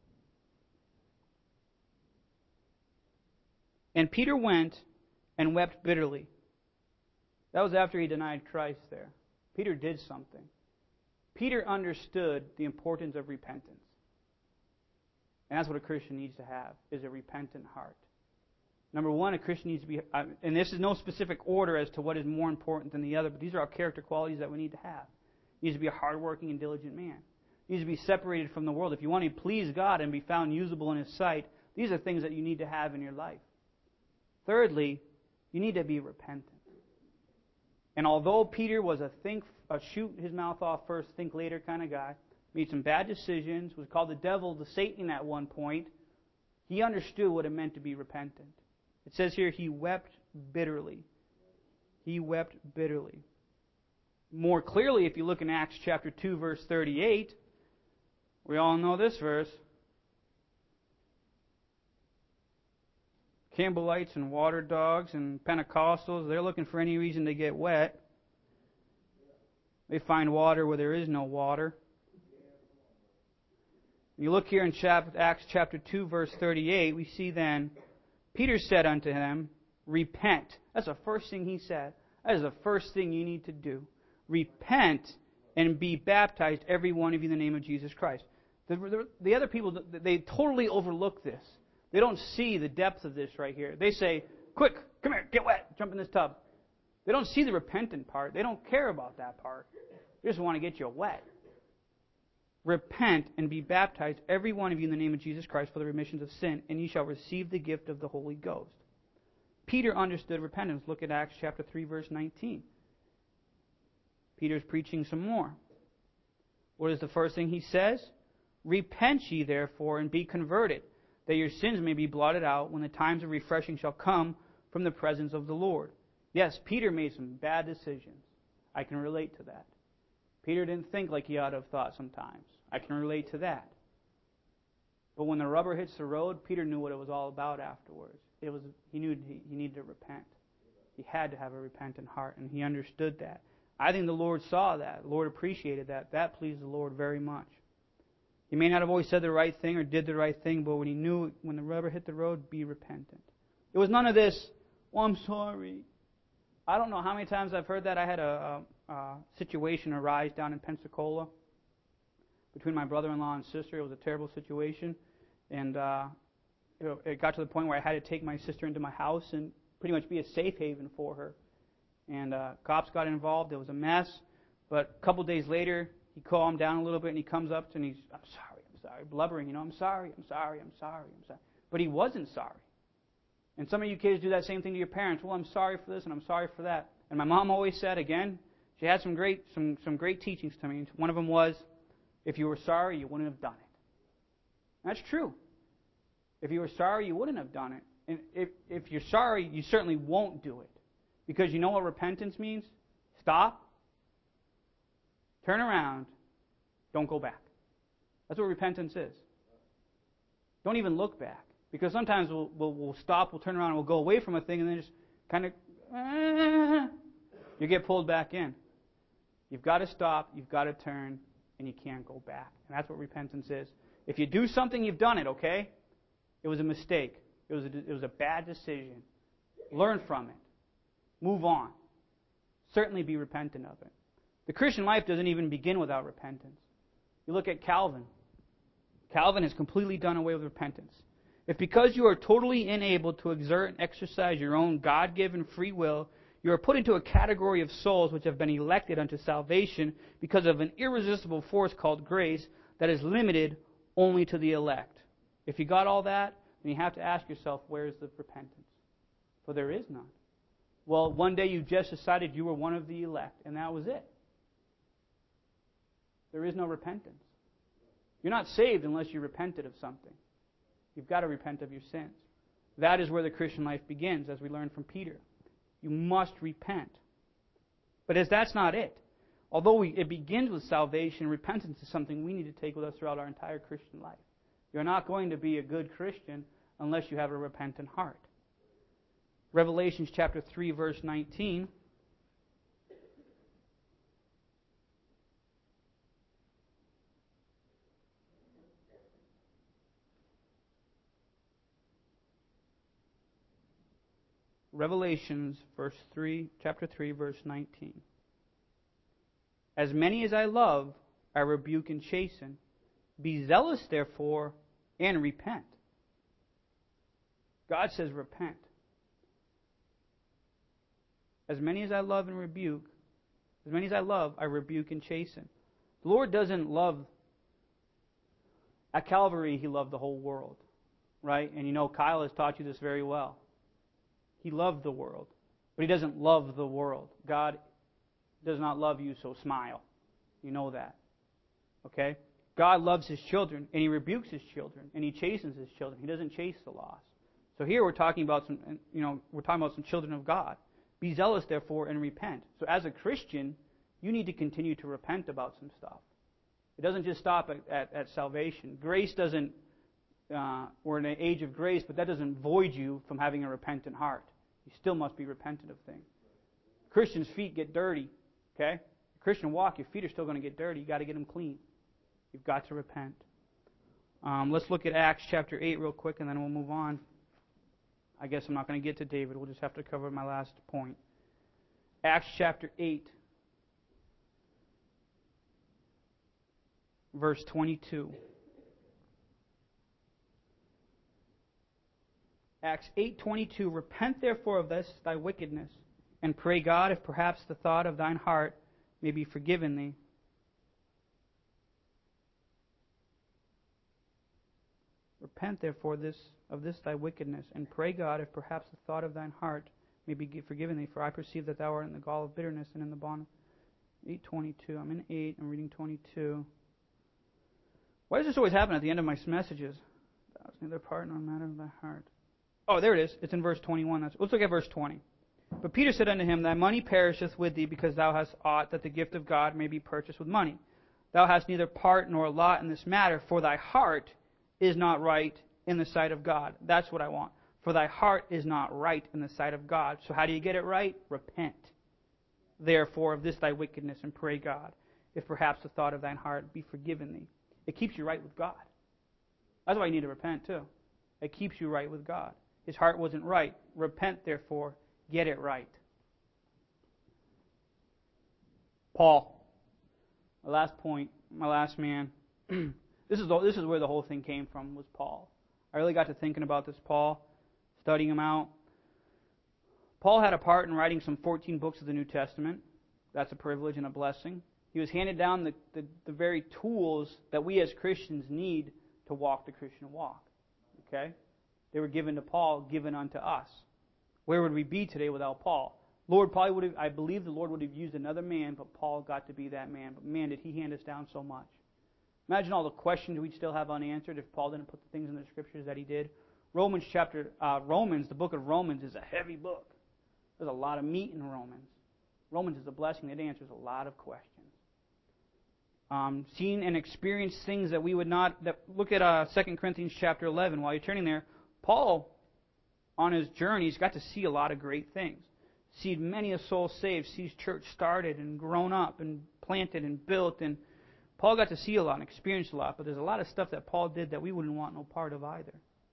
And Peter went and wept bitterly. That was after he denied Christ there. Peter did something. Peter understood the importance of repentance. And that's what a Christian needs to have, is a repentant heart. Number one, a Christian needs to be, and this is no specific order as to what is more important than the other, but these are our character qualities that we need to have. He needs to be a hardworking and diligent man. He needs to be separated from the world. If you want to please God and be found usable in His sight, These are things that you need to have in your life. Thirdly, you need to be repentant. And although Peter was a shoot his mouth off first, think later kind of guy, made some bad decisions, was called the devil, the Satan at one point, he understood what it meant to be repentant. It says here, he wept bitterly. He wept bitterly. More clearly, if you look in Acts chapter 2, verse 38, we all know this verse. Campbellites and water dogs and Pentecostals, they're looking for any reason to get wet. They find water where there is no water. You look here in Acts chapter 2, verse 38, we see then, Peter said unto them, repent. That's the first thing he said. That is the first thing you need to do. Repent and be baptized, every one of you, in the name of Jesus Christ. The other people, they totally overlook this. They don't see the depth of this right here. They say, quick, come here, get wet, jump in this tub. They don't see the repentant part. They don't care about that part. They just want to get you wet. Repent and be baptized, every one of you, in the name of Jesus Christ, for the remission of sin, and ye shall receive the gift of the Holy Ghost. Peter understood repentance. Look at Acts chapter 3, verse 19. Peter's preaching some more. What is the first thing he says? Repent ye therefore and be converted, that your sins may be blotted out when the times of refreshing shall come from the presence of the Lord. Yes, Peter made some bad decisions. I can relate to that. Peter didn't think like he ought to have thought sometimes. I can relate to that. But when the rubber hits the road, Peter knew what it was all about afterwards. He knew he needed to repent. He had to have a repentant heart, and he understood that. I think the Lord saw that. The Lord appreciated that. That pleased the Lord very much. He may not have always said the right thing or did the right thing, but when he knew when the rubber hit the road, be repentant. It was none of this, well, I'm sorry. I don't know how many times I've heard that. I had a situation arise down in Pensacola between my brother-in-law and sister. It was a terrible situation. And it got to the point where I had to take my sister into my house and pretty much be a safe haven for her. And cops got involved. It was a mess. But a couple days later, he calmed down a little bit and he comes up to me and he's, I'm sorry, blubbering, I'm sorry. But he wasn't sorry. And some of you kids do that same thing to your parents. Well, I'm sorry for this and I'm sorry for that. And my mom always said, again, she had some great teachings to me. One of them was, if you were sorry, you wouldn't have done it. That's true. If you were sorry, you wouldn't have done it. And if you're sorry, you certainly won't do it. Because you know what repentance means? Stop. Turn around. Don't go back. That's what repentance is. Don't even look back. Because sometimes we'll stop, we'll turn around, and we'll go away from a thing, and then just kind of, you get pulled back in. You've got to stop, you've got to turn, and you can't go back. And that's what repentance is. If you do something, you've done it, okay? It was a mistake. It was a bad decision. Learn from it. Move on. Certainly be repentant of it. The Christian life doesn't even begin without repentance. You look at Calvin. Calvin has completely done away with repentance. If because you are totally unable to exert and exercise your own God-given free will, you are put into a category of souls which have been elected unto salvation because of an irresistible force called grace that is limited only to the elect. If you got all that, then you have to ask yourself, where is the repentance? For there is none. Well, one day you just decided you were one of the elect, and that was it. There is no repentance. You're not saved unless you repented of something. You've got to repent of your sins. That is where the Christian life begins, as we learned from Peter. You must repent. But as that's not it. Although it begins with salvation, repentance is something we need to take with us throughout our entire Christian life. You're not going to be a good Christian unless you have a repentant heart. Revelation chapter 3, verse 19. Revelations chapter 3, verse 19. As many as I love, I rebuke and chasten. Be zealous, therefore, and repent. God says repent. As many as I love and rebuke, as many as I love, I rebuke and chasten. The Lord doesn't love, at Calvary, He loved the whole world. right? And you know Kyle has taught you this very well. He loved the world, but he doesn't love the world. God does not love you, so smile. You know that. Okay? God loves His children, and He rebukes His children, and He chastens His children. He doesn't chase the lost. So here we're talking about some children of God. Be zealous, therefore, and repent. So as a Christian, you need to continue to repent about some stuff. It doesn't just stop at salvation. Grace doesn't, we're in an age of grace, but that doesn't void you from having a repentant heart. You still must be repentant of things. Christians' feet get dirty, okay? Christian walk, your feet are still going to get dirty. You've got to get them clean. You've got to repent. Let's look at Acts chapter 8 real quick, and then we'll move on. I guess I'm not going to get to David. We'll just have to cover my last point. Acts chapter 8, verse 22. Acts 8:22. Repent therefore of this thy wickedness, and pray God, if perhaps the thought of thine heart may be forgiven thee. Repent therefore of this thy wickedness, and pray God, if perhaps the thought of thine heart may be forgiven thee. For I perceive that thou art in the gall of bitterness and in the bond. 8:22. I'm in 8. I'm reading 22. Why does this always happen at the end of my messages? Thou hast neither part nor matter of thy heart. Oh, there it is. It's in verse 21. Let's look at verse 20. But Peter said unto him, Thy money perisheth with thee, because thou hast ought that the gift of God may be purchased with money. Thou hast neither part nor lot in this matter, for thy heart is not right in the sight of God. That's what I want. For thy heart is not right in the sight of God. So how do you get it right? Repent, therefore, of this thy wickedness, and pray God, if perhaps the thought of thine heart be forgiven thee. It keeps you right with God. That's why you need to repent too. It keeps you right with God. His heart wasn't right. Repent, therefore, get it right. Paul, my last point, my last man. This is where the whole thing came from, was Paul. I really got to thinking about this Paul, studying him out. Paul had a part in writing some 14 books of the New Testament. That's a privilege and a blessing. He was handed down the very tools that we as Christians need to walk the Christian walk. Okay? They were given to Paul, given unto us. Where would we be today without Paul? I believe the Lord would have used another man, but Paul got to be that man. But man, did he hand us down so much. Imagine all the questions we'd still have unanswered if Paul didn't put the things in the Scriptures that he did. Romans, the book of Romans is a heavy book. There's a lot of meat in Romans. Romans is a blessing that answers a lot of questions. Seen and experienced things that we would not... Look at 2 Corinthians chapter 11. While you're turning there, Paul, on his journeys, got to see a lot of great things. Seen many a soul saved, sees church started and grown up and planted and built. And Paul got to see a lot and experience a lot. But there's a lot of stuff that Paul did that we wouldn't want no part of either.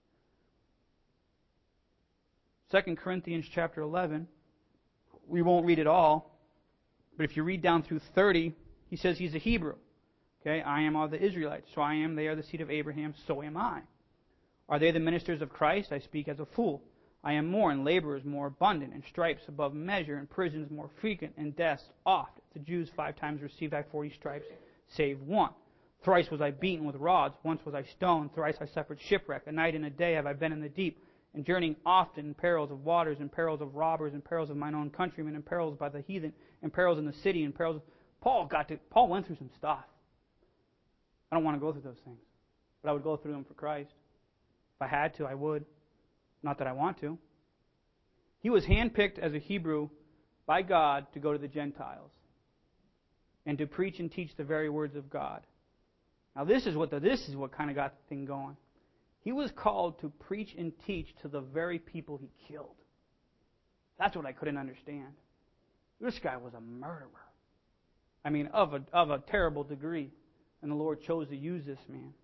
2 Corinthians chapter 11. We won't read it all. But if you read down through 30, he says he's a Hebrew. Okay, I am of the Israelites. So I am, they are the seed of Abraham, so am I. Are they the ministers of Christ? I speak as a fool. I am more, and laborers more abundant, and stripes above measure, and prisons more frequent, and deaths oft. The Jews 5 times received I 40 stripes, save one. Thrice was I beaten with rods, once was I stoned, thrice I suffered shipwreck. A night and a day have I been in the deep, and journeying often in perils of waters, and perils of robbers, and perils of mine own countrymen, and perils by the heathen, and perils in the city, and perils... Paul went through some stuff. I don't want to go through those things, but I would go through them for Christ. If I had to, I would. Not that I want to. He was handpicked as a Hebrew by God to go to the Gentiles and to preach and teach the very words of God. Now this is what kind of got the thing going. He was called to preach and teach to the very people he killed. That's what I couldn't understand. This guy was a murderer. I mean, of a terrible degree. And the Lord chose to use this man.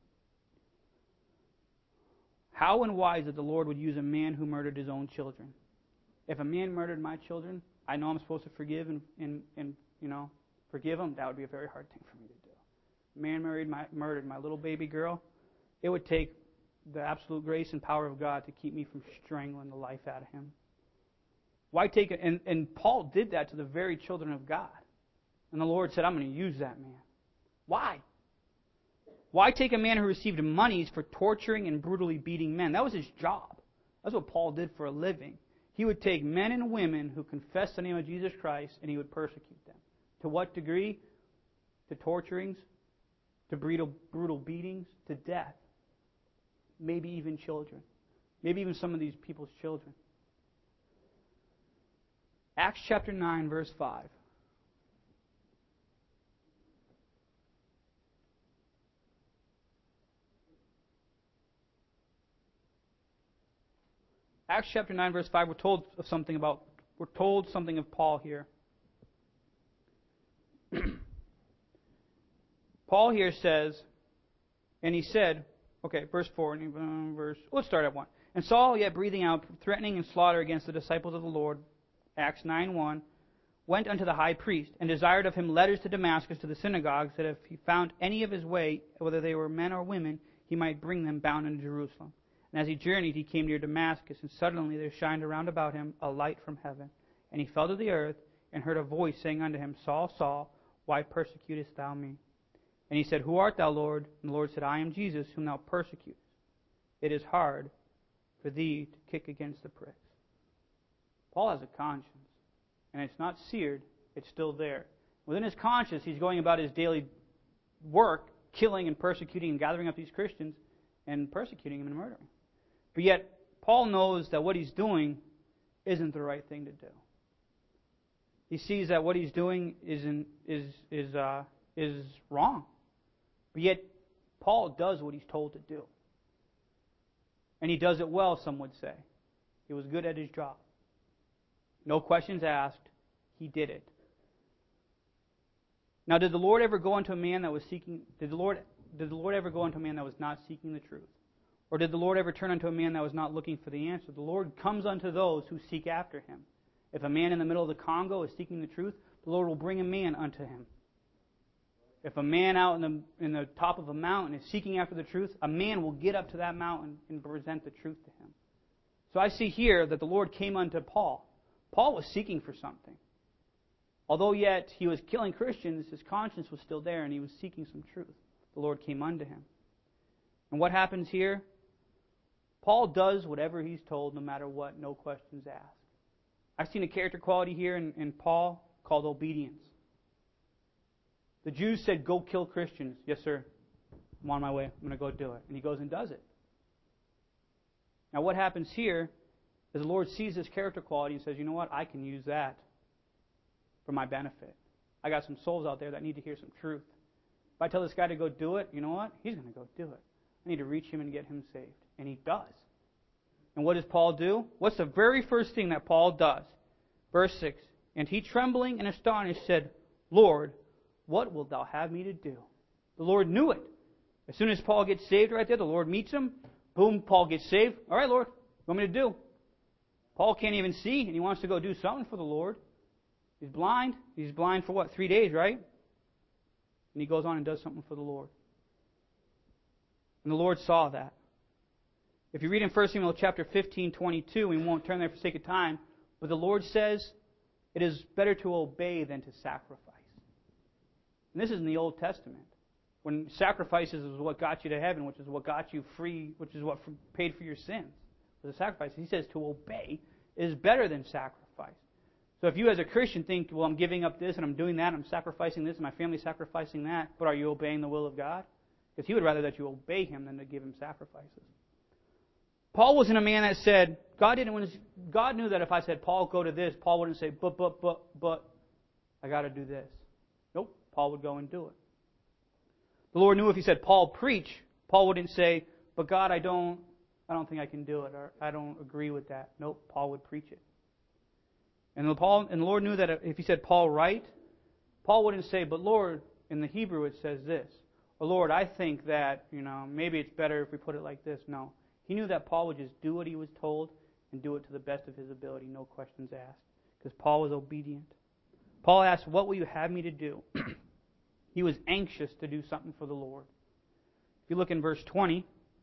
How and why is it the Lord would use a man who murdered his own children? If a man murdered my children, I know I'm supposed to forgive and forgive him. That would be a very hard thing for me to do. A man murdered my little baby girl. It would take the absolute grace and power of God to keep me from strangling the life out of him. Why take it? And Paul did that to the very children of God. And the Lord said, I'm going to use that man. Why? Why take a man who received monies for torturing and brutally beating men? That was his job. That's what Paul did for a living. He would take men and women who confessed the name of Jesus Christ and he would persecute them. To what degree? To torturings, to brutal beatings, to death. Maybe even children. Maybe even some of these people's children. Acts chapter 9, verse 5. Acts chapter 9, verse 5, we're told something of Paul here. Paul here says, and he said, okay, verse 4, let's start at 1. And Saul, yet breathing out, threatening and slaughter against the disciples of the Lord, Acts 9:1, went unto the high priest, and desired of him letters to Damascus to the synagogues, that if he found any of his way, whether they were men or women, he might bring them bound into Jerusalem. And as he journeyed, he came near Damascus, and suddenly there shined around about him a light from heaven. And he fell to the earth, and heard a voice saying unto him, Saul, Saul, why persecutest thou me? And he said, Who art thou, Lord? And the Lord said, I am Jesus, whom thou persecutest. It is hard for thee to kick against the pricks. Paul has a conscience, and it's not seared, it's still there. Within his conscience, he's going about his daily work, killing and persecuting and gathering up these Christians and persecuting them and murdering. But yet, Paul knows that what he's doing isn't the right thing to do. He sees that what he's doing is wrong. But yet, Paul does what he's told to do. And he does it well, some would say. He was good at his job. No questions asked. He did it. Now, did the Lord ever go unto a man that was seeking? Did the Lord ever go unto a man that was not seeking the truth? Or did the Lord ever turn unto a man that was not looking for the answer? The Lord comes unto those who seek after him. If a man in the middle of the Congo is seeking the truth, the Lord will bring a man unto him. If a man out in the top of a mountain is seeking after the truth, a man will get up to that mountain and present the truth to him. So I see here that the Lord came unto Paul. Paul was seeking for something. Although yet he was killing Christians, his conscience was still there and he was seeking some truth. The Lord came unto him. And what happens here? Paul does whatever he's told, no matter what, no questions asked. I've seen a character quality here in Paul called obedience. The Jews said, go kill Christians. Yes, sir. I'm on my way. I'm going to go do it. And he goes and does it. Now what happens here is the Lord sees this character quality and says, you know what? I can use that for my benefit. I got some souls out there that need to hear some truth. If I tell this guy to go do it, you know what? He's going to go do it. I need to reach him and get him saved. And he does. And what does Paul do? What's the very first thing that Paul does? Verse 6. And he, trembling and astonished, said, Lord, what wilt thou have me to do? The Lord knew it. As soon as Paul gets saved right there, the Lord meets him. Boom, Paul gets saved. All right, Lord, what do you want me to do? Paul can't even see, and he wants to go do something for the Lord. He's blind. He's blind for what? 3 days, right? And he goes on and does something for the Lord. And the Lord saw that. If you read in 1 Samuel chapter 15:22, we won't turn there for sake of time, but the Lord says, it is better to obey than to sacrifice. And this is in the Old Testament. When sacrifices is what got you to heaven, which is what got you free, which is what paid for your sins. The sacrifice. He says to obey is better than sacrifice. So if you as a Christian think, well, I'm giving up this and I'm doing that, I'm sacrificing this and my family's sacrificing that, but are you obeying the will of God? Because He would rather that you obey Him than to give Him sacrifices. Paul wasn't a man that said, God knew that if I said, Paul, go to this, Paul wouldn't say, but, I got to do this. Nope, Paul would go and do it. The Lord knew if He said, Paul, preach, Paul wouldn't say, but God, I don't think I can do it, or I don't agree with that. Nope, Paul would preach it. And the Lord knew that if He said, Paul, write, Paul wouldn't say, but Lord, in the Hebrew it says this. Or Lord, I think that, maybe it's better if we put it like this. No. He knew that Paul would just do what he was told and do it to the best of his ability, no questions asked. Because Paul was obedient. Paul asked, what will you have me to do? He was anxious to do something for the Lord. If you look in verse 20,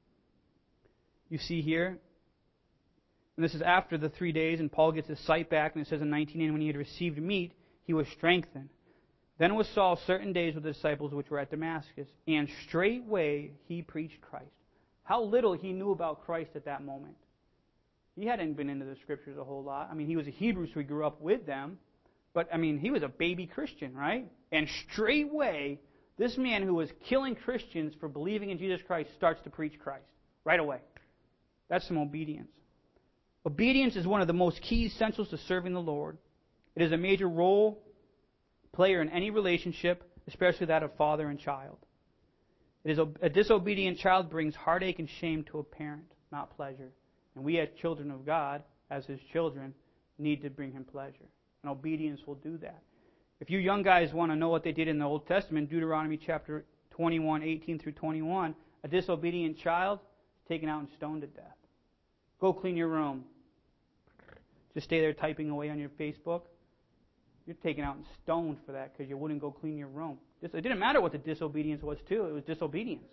you see here, and this is after the 3 days, and Paul gets his sight back, and it says in 19, and when he had received meat, he was strengthened. Then was Saul certain days with the disciples which were at Damascus, and straightway he preached Christ. How little he knew about Christ at that moment. He hadn't been into the Scriptures a whole lot. I mean, he was a Hebrew, so he grew up with them. But, I mean, he was a baby Christian, right? And straightway, this man who was killing Christians for believing in Jesus Christ starts to preach Christ. Right away. That's some obedience. Obedience is one of the most key essentials to serving the Lord. It is a major role player in any relationship, especially that of father and child. A disobedient child brings heartache and shame to a parent, not pleasure. And we as children of God, as His children, need to bring Him pleasure. And obedience will do that. If you young guys want to know what they did in the Old Testament, Deuteronomy chapter 21, 18 through 21, a disobedient child is taken out and stoned to death. Go clean your room. Just stay there typing away on your Facebook. You're taken out and stoned for that because you wouldn't go clean your room. It didn't matter what the disobedience was too. It was disobedience.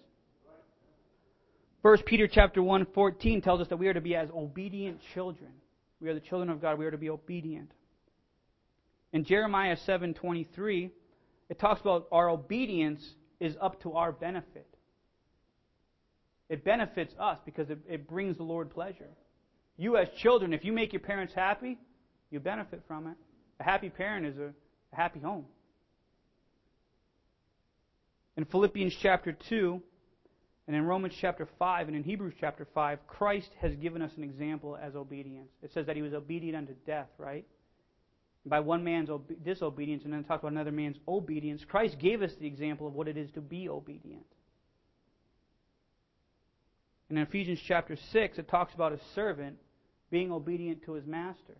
1 Peter chapter 1:14 tells us that we are to be as obedient children. We are the children of God. We are to be obedient. In Jeremiah 7:23, it talks about our obedience is up to our benefit. It benefits us because it brings the Lord pleasure. You as children, if you make your parents happy, you benefit from it. A happy parent is a happy home. In Philippians chapter 2, and in Romans chapter 5, and in Hebrews chapter 5, Christ has given us an example as obedience. It says that He was obedient unto death, right? By one man's disobedience, and then it talks about another man's obedience. Christ gave us the example of what it is to be obedient. And in Ephesians chapter 6, it talks about a servant being obedient to his master.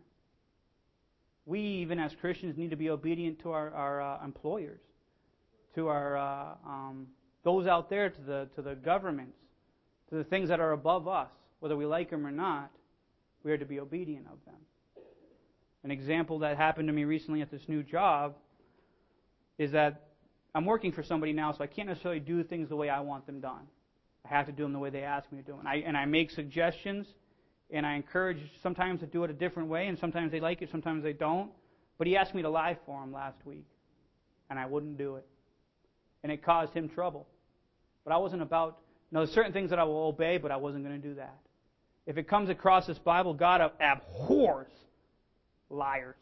We, even as Christians, need to be obedient to our employers, to our those out there, to the governments, to the things that are above us. Whether we like them or not, we are to be obedient of them. An example that happened to me recently at this new job is that I'm working for somebody now, so I can't necessarily do things the way I want them done. I have to do them the way they ask me to do them. And I make suggestions, and I encourage sometimes to do it a different way, and sometimes they like it, sometimes they don't. But he asked me to lie for him last week, and I wouldn't do it. And it caused him trouble. But I wasn't about, there's certain things that I will obey, but I wasn't going to do that. If it comes across this Bible, God abhors liars.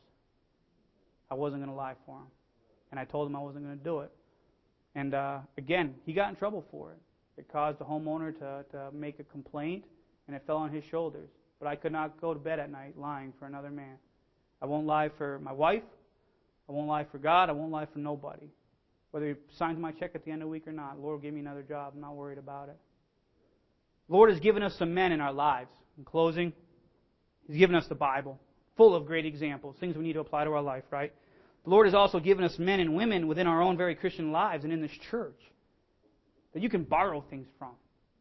I wasn't going to lie for him. And I told him I wasn't going to do it. And again, he got in trouble for it. It caused the homeowner to make a complaint, and it fell on his shoulders. But I could not go to bed at night lying for another man. I won't lie for my wife. I won't lie for God. I won't lie for nobody. Whether he signs my check at the end of the week or not, the Lord will give me another job. I'm not worried about it. The Lord has given us some men in our lives. In closing, He's given us the Bible, full of great examples, things we need to apply to our life, right? The Lord has also given us men and women within our own very Christian lives and in this church that you can borrow things from.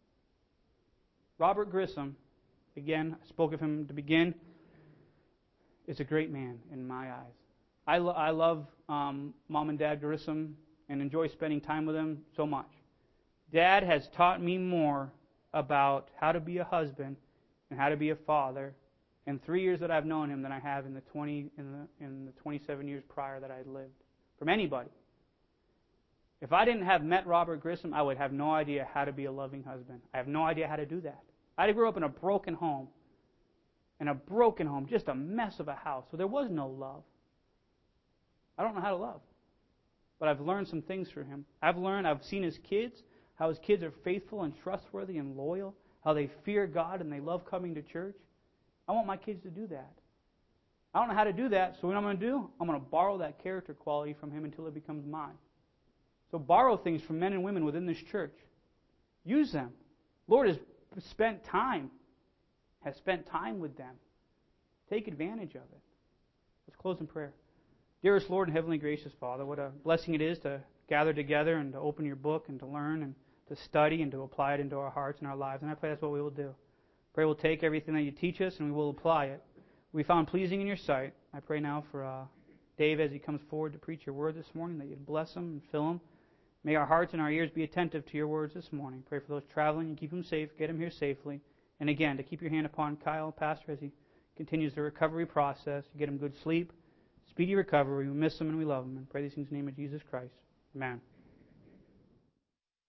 Robert Grissom, again, I spoke of him to begin, is a great man in my eyes. I love Mom and Dad Grissom and enjoy spending time with them so much. Dad has taught me more about how to be a husband and how to be a father in 3 years that I've known him than I have in the 27 years prior that I had lived. From anybody. If I didn't have met Robert Grissom, I would have no idea how to be a loving husband. I have no idea how to do that. I grew up in a broken home. Just a mess of a house. So there was no love. I don't know how to love. But I've learned some things from him. I've seen his kids, how his kids are faithful and trustworthy and loyal, how they fear God and they love coming to church. I want my kids to do that. I don't know how to do that, so what I'm going to do? I'm going to borrow that character quality from him until it becomes mine. So borrow things from men and women within this church. Use them. Lord has spent time with them. Take advantage of it. Let's close in prayer. Dearest Lord and Heavenly Gracious Father, what a blessing it is to gather together and to open your book and to learn and to study and to apply it into our hearts and our lives. And I pray that's what we will do. Pray we'll take everything that you teach us and we will apply it. We found pleasing in your sight. I pray now for Dave as he comes forward to preach your word this morning, that you'd bless him and fill him. May our hearts and our ears be attentive to your words this morning. Pray for those traveling and keep them safe, get them here safely. And again, to keep your hand upon Kyle, Pastor, as he continues the recovery process. You get him good sleep. Speak speedy recovery. We miss him and we love him. And pray these things in the name of Jesus Christ. Amen.